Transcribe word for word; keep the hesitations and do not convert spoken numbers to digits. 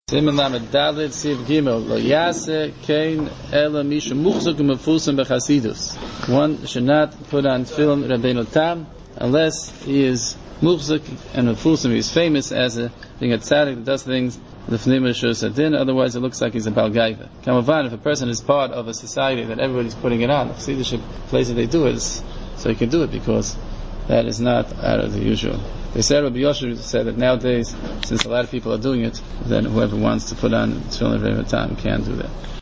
Siman Lamed Dalet Siv Gimel Lo Yase Kein Ela Misha Muchzuk Mefusam Bechasidus. One should not put on tefillin Rabbeinu Tam unless he is Muchzuk and Mefusam. He is famous as a being a tzaddik that does things L'fnei Rishus Hadin. Otherwise, it looks like he's a Bal Gaiva. Kamavan, if a person is part of a society that everybody's putting it on, the leadership place that they do it, so he can do it because that is not out of the usual. They said, Rabbi Yosher said that nowadays, since a lot of people are doing it, then whoever wants to put on tefillin Rabbeinu Tam can do that.